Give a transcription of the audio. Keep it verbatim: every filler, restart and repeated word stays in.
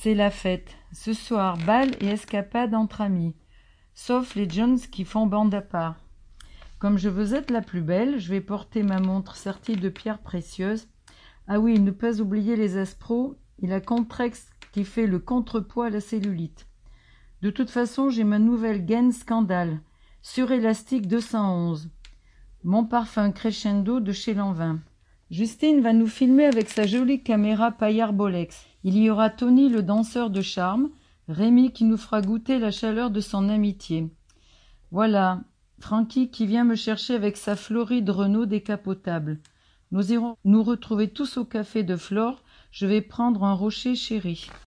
C'est la fête. Ce soir, bal et escapade entre amis. Sauf les Jones qui font bande à part. Comme je veux être la plus belle, je vais porter ma montre sertie de pierres précieuses. Ah oui, ne pas oublier les aspros et la Contrex qui fait le contrepoids à la cellulite. De toute façon, j'ai ma nouvelle gaine Scandale, surélastique deux cent onze. Mon parfum Crescendo de chez Lanvin. Justine va nous filmer avec sa jolie caméra Paillard Bolex. Il y aura Tony le danseur de charme, Rémi qui nous fera goûter la chaleur de son amitié. Voilà, Francky qui vient me chercher avec sa Floride Renault décapotable. Nous irons nous retrouver tous au café de Flore. Je vais prendre un rocher chéri.